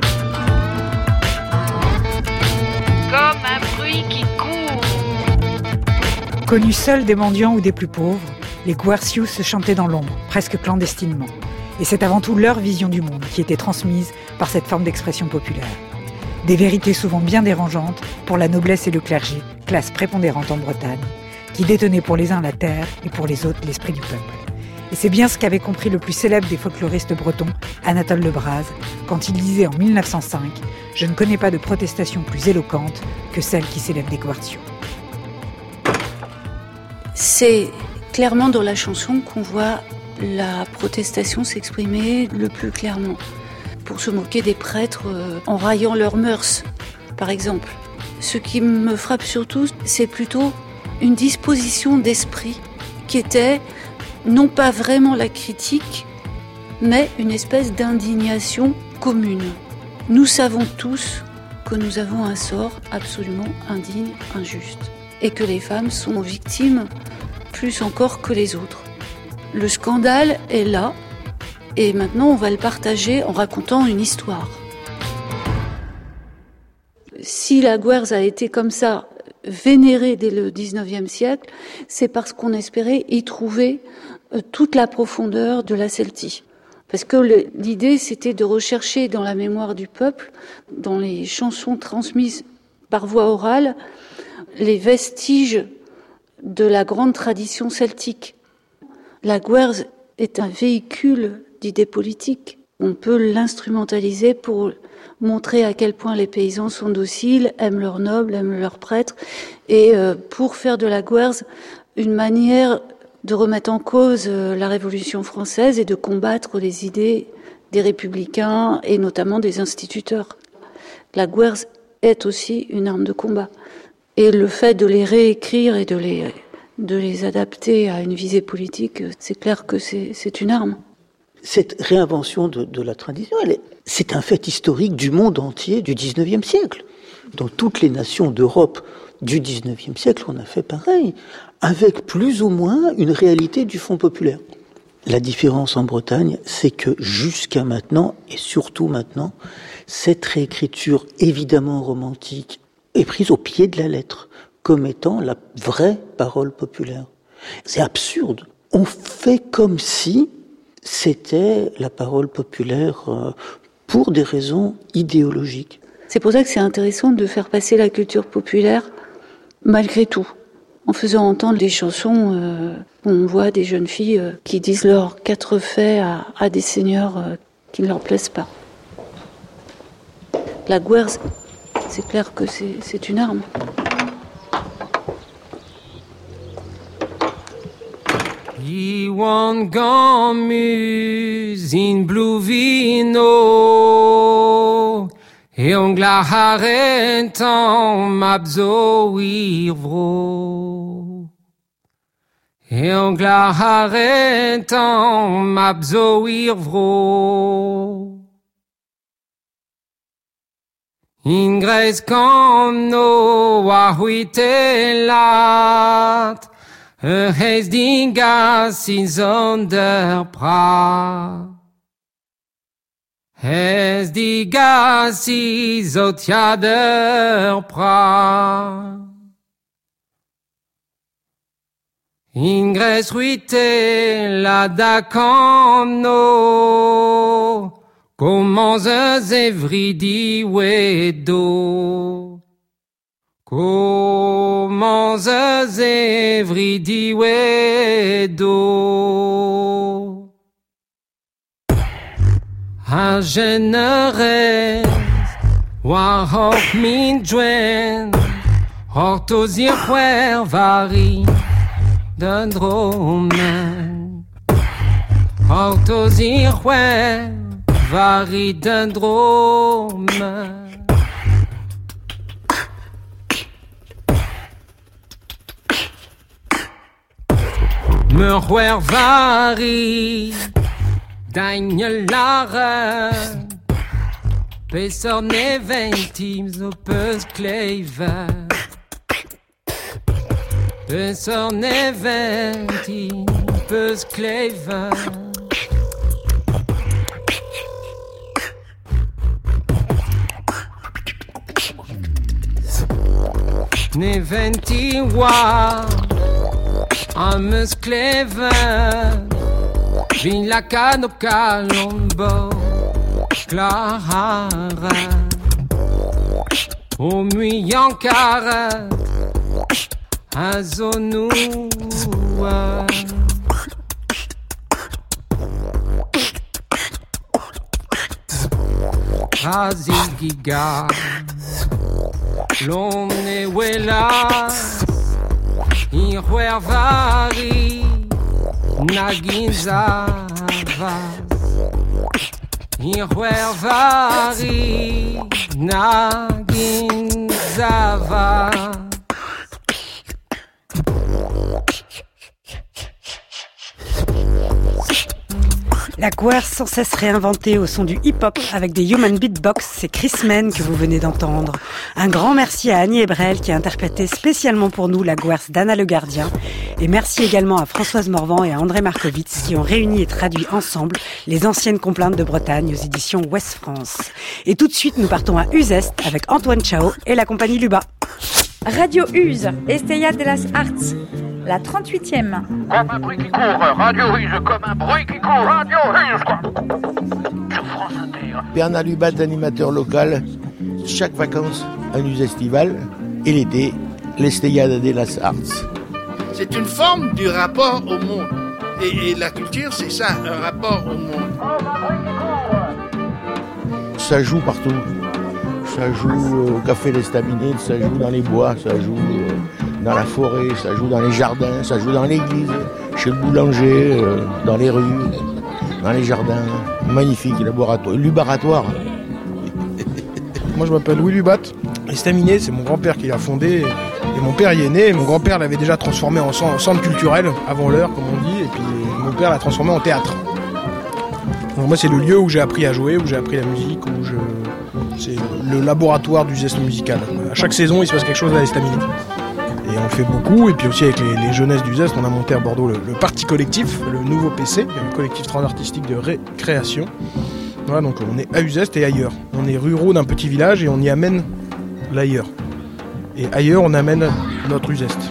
H: Comme un bruit qui court.
C: Connus seuls des mendiants ou des plus pauvres, les Guercius se chantaient dans l'ombre, presque clandestinement. Et c'est avant tout leur vision du monde qui était transmise par cette forme d'expression populaire. Des vérités souvent bien dérangeantes pour la noblesse et le clergé, classe prépondérante en Bretagne, qui détenaient pour les uns la terre et pour les autres l'esprit du peuple. Et c'est bien ce qu'avait compris le plus célèbre des folkloristes bretons, Anatole Le Braz, quand il disait en 1905 « Je ne connais pas de protestation plus éloquente que celle qui s'élève des Guercius ».
L: C'est clairement dans la chanson qu'on voit la protestation s'exprimer le plus clairement. Pour se moquer des prêtres en raillant leurs mœurs, par exemple. Ce qui me frappe surtout, c'est plutôt une disposition d'esprit qui était non pas vraiment la critique, mais une espèce d'indignation commune. Nous savons tous que nous avons un sort absolument indigne, injuste, et que les femmes sont victimes plus encore que les autres. Le scandale est là, et maintenant on va le partager en racontant une histoire. Si la Guerse a été comme ça vénérée dès le XIXe siècle, c'est parce qu'on espérait y trouver toute la profondeur de la Celtie. Parce que l'idée, c'était de rechercher dans la mémoire du peuple, dans les chansons transmises par voie orale, les vestiges de la grande tradition celtique. La Guerse est un véhicule d'idées politiques. On peut l'instrumentaliser pour montrer à quel point les paysans sont dociles, aiment leurs nobles, aiment leurs prêtres, et pour faire de la guerre une manière de remettre en cause la Révolution française et de combattre les idées des républicains et notamment des instituteurs. La guerre est aussi une arme de combat. Et le fait de les réécrire et de les adapter à une visée politique, c'est clair que c'est une arme.
E: Cette réinvention de la tradition, c'est un fait historique du monde entier du XIXe siècle. Dans toutes les nations d'Europe du XIXe siècle, on a fait pareil, avec plus ou moins une réalité du Fonds populaire. La différence en Bretagne, c'est que jusqu'à maintenant, et surtout maintenant, cette réécriture évidemment romantique est prise au pied de la lettre, comme étant la vraie parole populaire. C'est absurde. On fait comme si c'était la parole populaire pour des raisons idéologiques.
L: C'est pour ça que c'est intéressant de faire passer la culture populaire malgré tout, en faisant entendre des chansons où on voit des jeunes filles qui disent leurs 4 faits à des seigneurs qui ne leur plaisent pas. La guerre, c'est clair que c'est une arme.
O: I want gamus in blue vino e on glaharentan mabzo irvro e on glaharentan mabzo irvro ingres kamno ahuitelat Hes dingas in Sonderprat. Hes dingas in Sotiaderprat. Ingres ruite la dacamno. Comment evridi wedo. Comment evridi wedo. A generes war hoch min dwen hortos ir hwer vari den dromen hortos ir hwer vari den dromen. Me hwer vari Daniel Lara Besser neventim so pus kleiver Besser neventim pus kleiver Neventi wa Ames clever Vin la cano calombo Clara Au muyankara Azonua Razigiga L'omne wela Ihwer vari Nagin zavas Ihwer vari Nagin zavas
C: La guerre sans cesse réinventée au son du hip-hop avec des human beatbox, c'est Chris Men que vous venez d'entendre. Un grand merci à Annie Ebrel qui a interprété spécialement pour nous la guerre d'Anna Le Gardien. Et merci également à Françoise Morvan et à André Markovitz qui ont réuni et traduit ensemble les anciennes complaintes de Bretagne aux éditions Ouest France. Et tout de suite, nous partons à Uzès avec Antoine Chao et la compagnie Luba.
P: Radio Uz, Estella de las Arts, la 38e.
Q: Comme un bruit qui court, Radio Uz, comme un bruit qui court, Radio Uz, quoi. Sur France Inter.
F: Bernard Lubat, animateur local, chaque vacances, un Uz estival, et l'été, l'Estella de las Arts.
R: C'est une forme du rapport au monde. Et la culture, c'est ça, un rapport au monde.
Q: Comme un bruit qui court.
F: ça joue partout. Ça joue au café l'Estaminette, ça joue dans les bois, ça joue dans la forêt, ça joue dans les jardins, ça joue dans l'église, chez le boulanger, dans les rues, dans les jardins. Magnifique laboratoire, lubaratoire.
S: Moi je m'appelle Louis Lubat. L'Estaminet, c'est mon grand-père qui l'a fondé. Et mon père y est né. Mon grand-père l'avait déjà transformé en centre culturel, avant l'heure comme on dit. Et puis mon père l'a transformé en théâtre. Donc moi c'est le lieu où j'ai appris à jouer, où j'ai appris la musique, c'est le laboratoire du zeste musical. À chaque saison il se passe quelque chose à l'Estaminet. Et on le fait beaucoup, et puis aussi avec les jeunesses du zeste, on a monté à Bordeaux le Parti Collectif, le nouveau PC, un collectif transartistique de récréation. Voilà, donc on est à Uzeste et ailleurs. On est ruraux d'un petit village et on y amène l'ailleurs. Et ailleurs on amène notre Uzeste.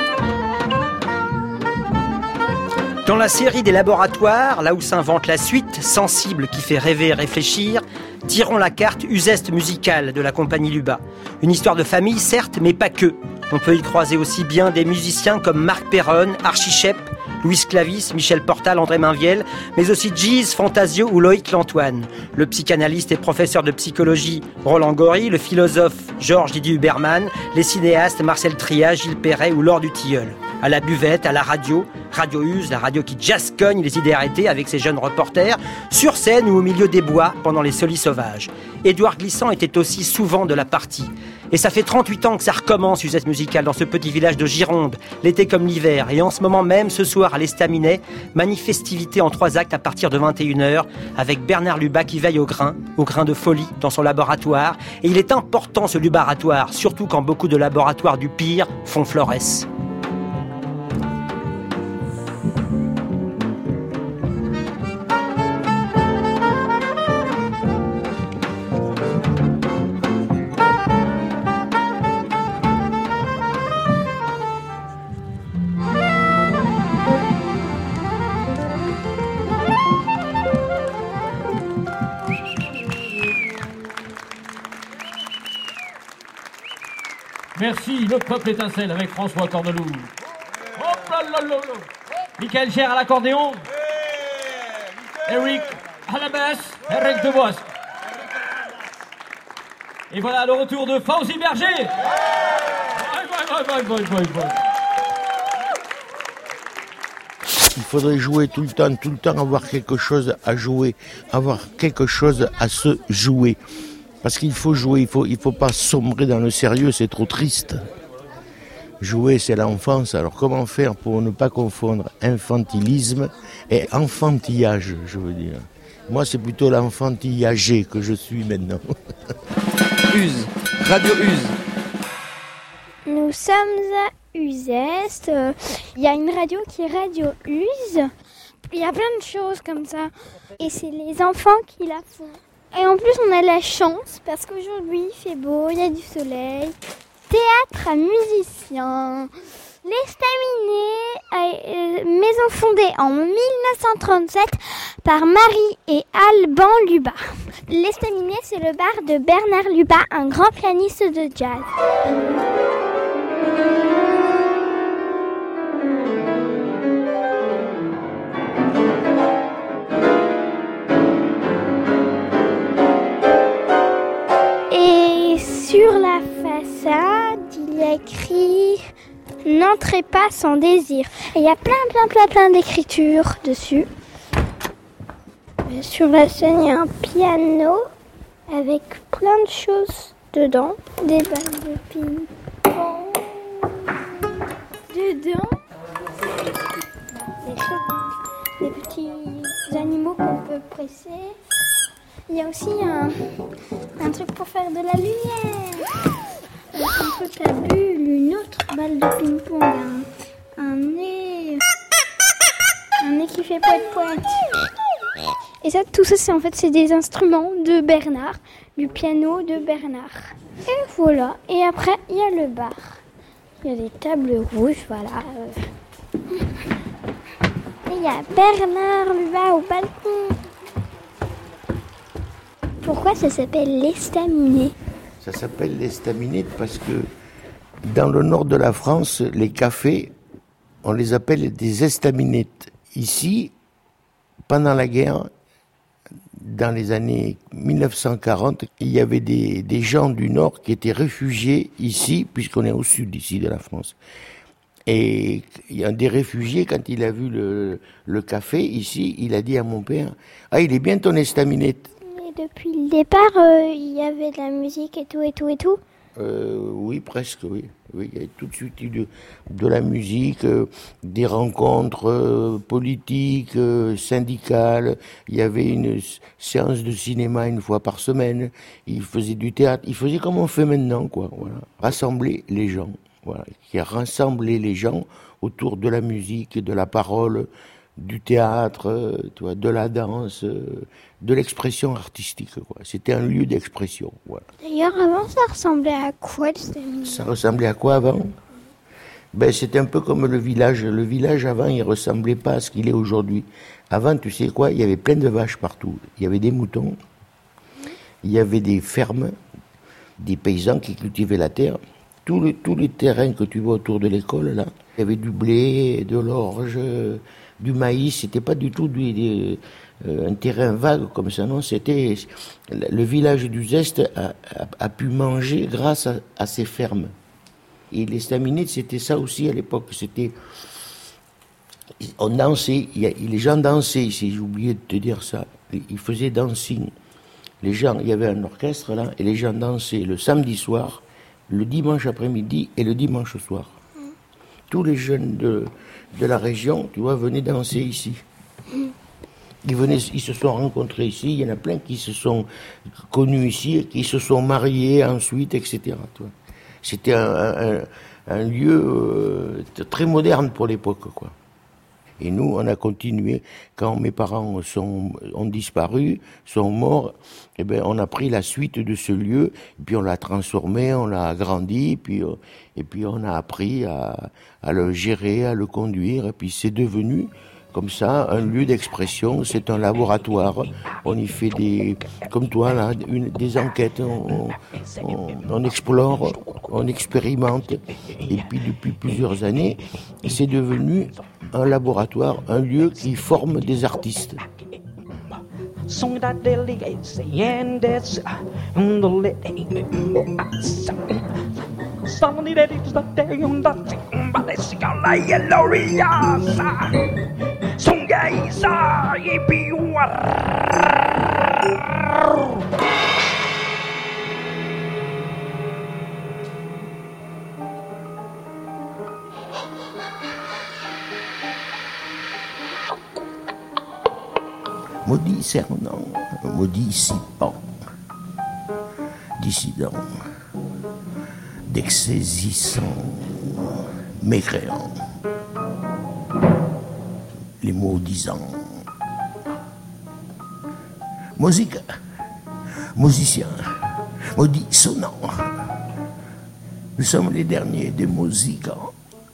A: Dans la série des laboratoires, là où s'invente la suite, sensible qui fait rêver et réfléchir, tirons la carte Uzeste musicale de la compagnie Lubat. Une histoire de famille, certes, mais pas que. On peut y croiser aussi bien des musiciens comme Marc Perronne, Archie Shepp, Louis Clavis, Michel Portal, André Mainviel, mais aussi Giz, Fantasio ou Loïc Lantoine. Le psychanalyste et professeur de psychologie Roland Gory, le philosophe Georges Didier Huberman, les cinéastes Marcel Triat, Gilles Perret ou Laure Dutilleul. À la buvette, à la radio, Radio Use, la radio qui jascogne les idées arrêtées avec ses jeunes reporters, sur scène ou au milieu des bois pendant les solis sauvages. Édouard Glissant était aussi souvent de la partie. Et ça fait 38 ans que ça recommence, Uzeste musicale, dans ce petit village de Gironde, l'été comme l'hiver. Et en ce moment même, ce soir, à l'Estaminet, manifestivité en 3 actes à partir de 21h, avec Bernard Lubat qui veille au grain de folie dans son laboratoire. Et il est important ce laboratoire, surtout quand beaucoup de laboratoires du pire font florès.
T: Merci, le peuple étincelle avec François Corneloup. Hop là là là là. Michael Cher à l'accordéon. Eric à la basse. Eric Debois. Et voilà le retour de Fauzi Berger.
F: Il faudrait jouer tout le temps avoir quelque chose à jouer, avoir quelque chose à se jouer. Parce qu'il faut jouer, il faut pas sombrer dans le sérieux, c'est trop triste. Jouer, c'est l'enfance, alors comment faire pour ne pas confondre infantilisme et enfantillage, je veux dire. Moi, c'est plutôt l'enfantillagé que je suis maintenant.
B: Use, Radio Use.
U: Nous sommes à Uzeste. Il y a une radio qui est Radio Use. Il y a plein de choses comme ça. Et c'est les enfants qui la font. Et en plus, on a la chance parce qu'aujourd'hui, il fait beau, il y a du soleil. Théâtre à musiciens. L'Estaminet, maison fondée en 1937 par Marie et Alban Lubat. L'Estaminet, c'est le bar de Bernard Lubat, un grand pianiste de jazz. Et sur la façade, il y a écrit « N'entrez pas sans désir ». Et il y a plein d'écritures dessus. Sur la scène, il y a un piano avec plein de choses dedans. Des balles de ping-pong dedans. Des petits animaux qu'on peut presser. Il y a aussi un truc pour faire de la lumière. Un peu ta bulle, une autre balle de ping-pong, un nez qui fait poète-poète. Et ça, tout ça, c'est des instruments de Bernard, du piano de Bernard. Et voilà. Et après, il y a le bar. Il y a des tables rouges, voilà. Et il y a Bernard Lubat au balcon. Pourquoi ça s'appelle l'Estaminet ?
F: Ça s'appelle l'Estaminet parce que dans le nord de la France, les cafés, on les appelle des estaminets. Ici, pendant la guerre, dans les années 1940, il y avait des gens du Nord qui étaient réfugiés ici, puisqu'on est au sud ici de la France. Et il y a un des réfugiés, quand il a vu le café ici, il a dit à mon père, « Ah, il est bien ton estaminet ».
U: Mais depuis le départ, il y avait de la musique et tout.
F: Oui, presque, oui. Oui, il y avait tout de suite eu de la musique, des rencontres politiques, syndicales. Il y avait une séance de cinéma une fois par semaine. Il faisait du théâtre. Il faisait comme on fait maintenant, quoi. Voilà. Rassembler les gens. Voilà. Qui a rassemblé les gens autour de la musique, de la parole, du théâtre, de la danse, de l'expression artistique, quoi. C'était un lieu d'expression. Voilà.
U: D'ailleurs, avant, ça ressemblait à quoi, l'estaminet ?
F: Ça ressemblait à quoi avant ? Ben, c'était un peu comme le village. Le village, avant, il ressemblait pas à ce qu'il est aujourd'hui. Avant, tu sais quoi ? Il y avait plein de vaches partout. Il y avait des moutons. Il y avait des fermes, des paysans qui cultivaient la terre. Tous les terrains que tu vois autour de l'école, là, il y avait du blé, de l'orge, du maïs. C'était pas du tout un terrain vague comme ça, non. C'était le village d'Uzeste a pu manger grâce à ces fermes. Et l'estaminet, c'était ça aussi à l'époque. On dansait, les gens dansaient ici. J'ai oublié de te dire ça. Ils faisaient dancing. Les gens, il y avait un orchestre là, et les gens dansaient le samedi soir, le dimanche après-midi et le dimanche soir. Tous les jeunes de la région, tu vois, venaient danser ici. Ils se sont rencontrés ici. Il y en a plein qui se sont connus ici, qui se sont mariés ensuite, etc. Tu vois. C'était un lieu très moderne pour l'époque, quoi. Et nous, on a continué. Quand mes parents ont disparu, sont morts, eh ben, on a pris la suite de ce lieu, et puis on l'a transformé, on l'a agrandi, et puis on a appris à le gérer, à le conduire, et puis c'est devenu comme ça un lieu d'expression. C'est un laboratoire. On y fait comme toi là, des enquêtes. On explore, on expérimente, et puis depuis plusieurs années, c'est devenu un laboratoire, un lieu qui forme des artistes. Maudit cernant, maudit dissipant, dissident, d'exsaisissant, mécréant, les maudisants. Musique, musicien, maudit sonnant. Nous sommes les derniers des musicants.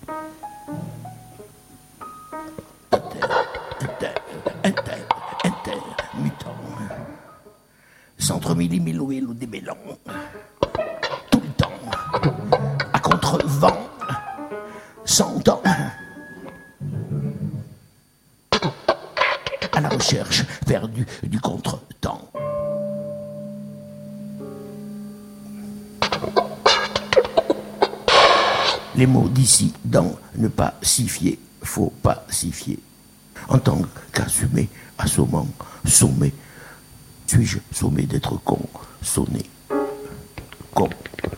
F: Centre mille ou des bélons, tout le temps, à contre-vent, sans temps, à la recherche perdue du contre-temps. Les mots d'ici, dans ne pas s'y fier, faut pas s'y fier. En tant qu'assumé, assommant, sommé, suis-je sommé d'être con, sonné, con.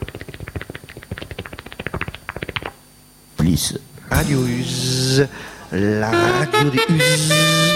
F: Please.
M: Radio Uz, la radio des Uz.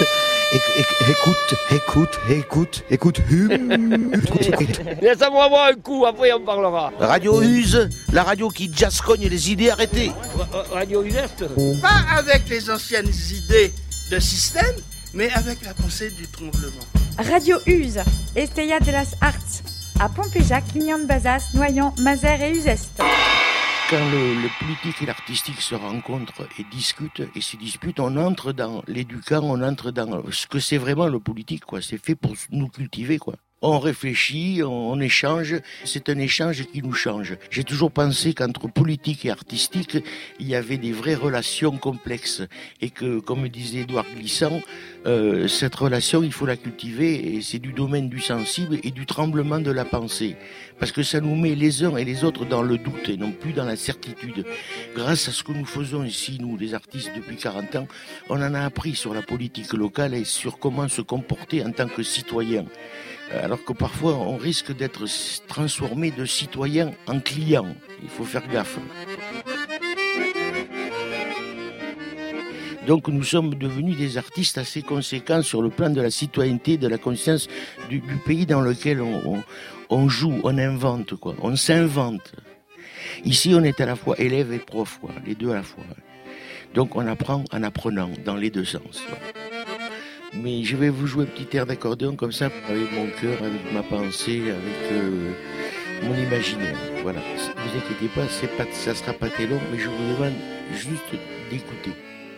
M: Écoute.
K: Laisse-moi voir un coup, après on parlera.
M: Radio Uz, la radio qui jascogne les idées arrêtées.
K: Radio Uzeste.
R: Pas avec les anciennes idées de système, mais avec la pensée du tremblement.
P: Radio Uz, Estella de las Arts, à Pompéjac, Lignan de Bazas, Noyon, Mazères et Uzeste.
F: Quand le politique et l'artistique se rencontrent et discutent, et se disputent, on entre dans l'éducant, on entre dans ce que c'est vraiment le politique, quoi. C'est fait pour nous cultiver, quoi. On réfléchit, on échange, c'est un échange qui nous change. J'ai toujours pensé qu'entre politique et artistique, il y avait des vraies relations complexes. Et que, comme disait Édouard Glissant, cette relation, il faut la cultiver, et c'est du domaine du sensible et du tremblement de la pensée. Parce que ça nous met les uns et les autres dans le doute et non plus dans la certitude. Grâce à ce que nous faisons ici, nous, les artistes, depuis 40 ans, on en a appris sur la politique locale et sur comment se comporter en tant que citoyen. Alors que parfois, on risque d'être transformé de citoyen en client. Il faut faire gaffe. Donc nous sommes devenus des artistes assez conséquents sur le plan de la citoyenneté, de la conscience du pays dans lequel on joue, on invente, quoi. On s'invente. Ici, on est à la fois élève et prof, quoi, les deux à la fois. Donc on apprend en apprenant, dans les deux sens. Quoi. Mais je vais vous jouer un petit air d'accordéon comme ça, avec mon cœur, avec ma pensée, avec mon imaginaire. Voilà. Ne vous inquiétez pas, ça sera pas très long, mais je vous demande juste d'écouter.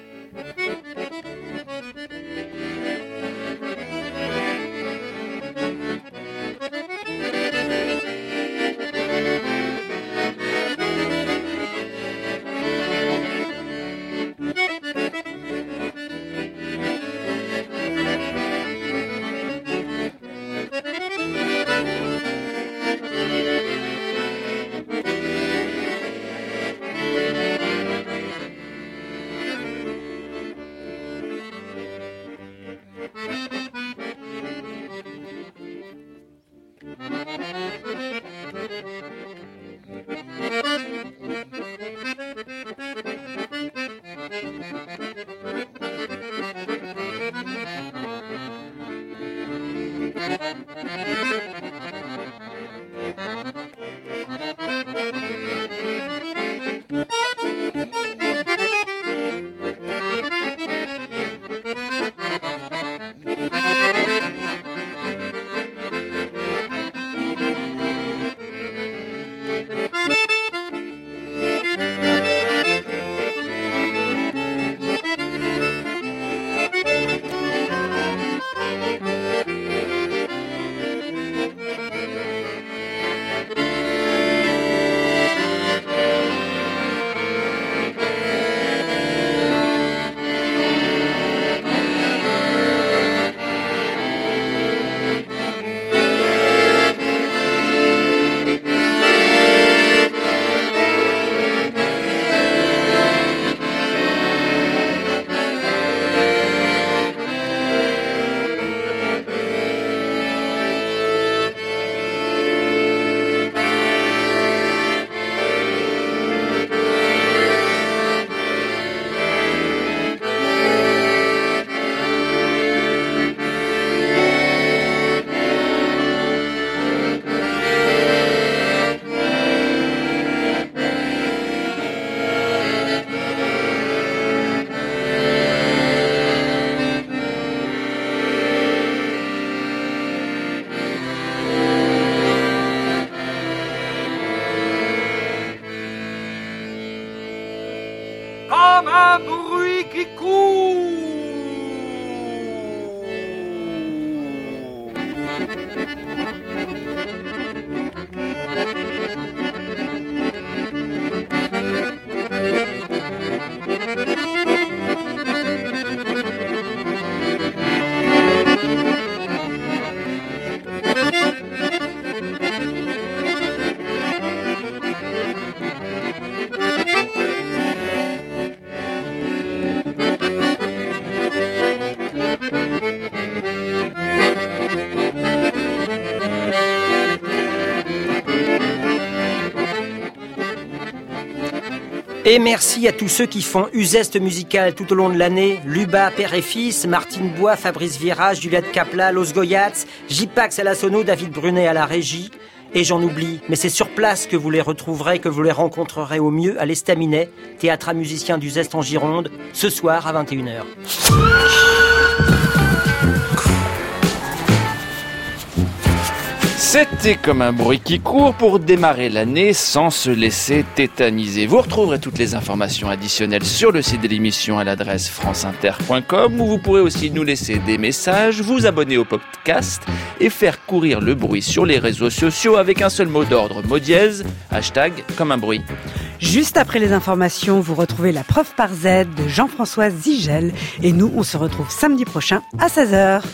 J: Comme un bruit qui court.
A: Et merci à tous ceux qui font Uzeste musical tout au long de l'année. Luba, père et fils, Martine Bois, Fabrice Vieira, Juliette Capla, Los Goyats, J-Pax à la sono, David Brunet à la régie. Et j'en oublie, mais c'est sur place que vous les retrouverez, que vous les rencontrerez au mieux à l'Estaminet, théâtre à musiciens d'Uzeste en Gironde, ce soir à 21h.
B: C'était comme un bruit qui court pour démarrer l'année sans se laisser tétaniser. Vous retrouverez toutes les informations additionnelles sur le site de l'émission à l'adresse franceinter.com où vous pourrez aussi nous laisser des messages, vous abonner au podcast et faire courir le bruit sur les réseaux sociaux avec un seul mot d'ordre, mot dièse, hashtag comme un bruit.
C: Juste après les informations, vous retrouvez la preuve par Z de Jean-François Zigel et nous, on se retrouve samedi prochain à 16h.